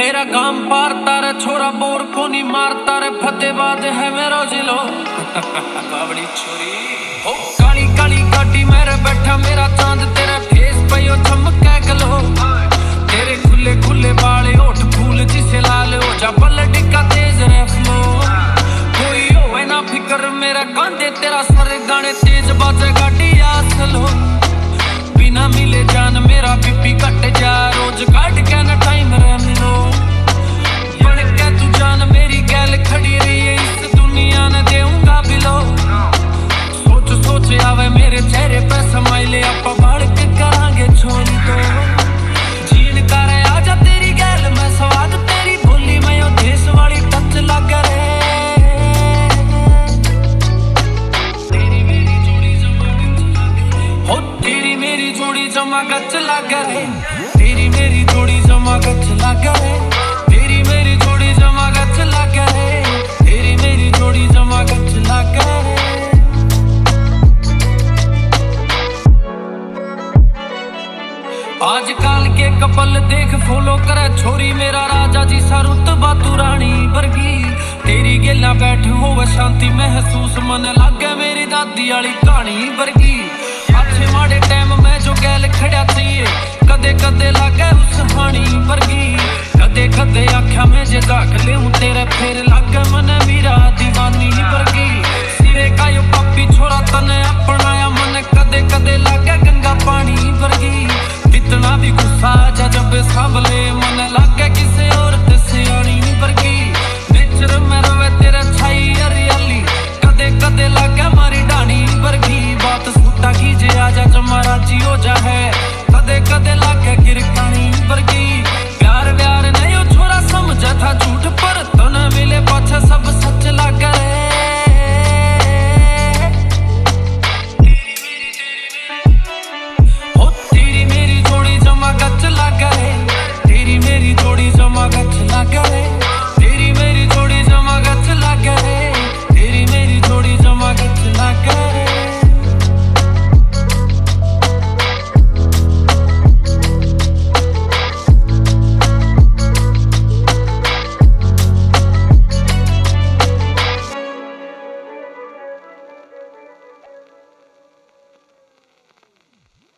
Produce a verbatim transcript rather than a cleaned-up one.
मेरा काम पारता रे छोरा बोर को नहीं मारता रे फतेहबाद है मेरा जिलो बावड़ी छोरी हो काली काली गाड़ी मेरे बैठा मेरा चांद तेरा फेस पे ओ चमके गलो तेरे खुले खुले बाले होठ फूल जिसे लाल हो जा पलट का तेज रे फ्लो कोई होवे ना फिकर मेरा कांधे तेरा सर गाने तेज बाजे गाड़ी आसलो बिना मिले जान मेरा बीपी कट जा रोज काट के ना टाइम रे मिलो बन के तू जान मेरी गैल खड़ी रही है इस दुनिया ने देऊंगा बिलो सोच सोच आवे मेरे चेहरे पे समाइले आपा बाढ़ के करांगे छोरी तो जीन करे आजा तेरी गैल मैं स्वाद तेरी बोली मैं ओ देश वाली टच लग रे तेरी मेरी जोड़ी जमा हो तेरी मेरी जोड़ी जमा गच लग रे तेरी मेरी जोड़ी जमा गच लग रे तेरी मेरी जोड़ी जमा गच लग रे तेरी मेरी जोड़ी जमा गच लग रे आजकल के कपल देख फॉलो करे छोरी मेरा राजा जी सा रुतबा तू रानी वर्गी तेरी गेला बैठ होवे शांति महसूस मन लागे मेरी दादी वाली कहानी वर्गी अच्छे माड़े टाइम में जो गैल खड़ा चाहिए कदे कदे लागे उस हानी वर्गी कदे कदे आख्या में जे दाख लेऊं तेरे फिर लागे मन मेरा दीवानी वर्गी सिरे का यो पापी छोरा तने अपनाया मन कदे कदे लागे गंगा पानी वर्गी इतना भी गुस्सा जा जब सांभले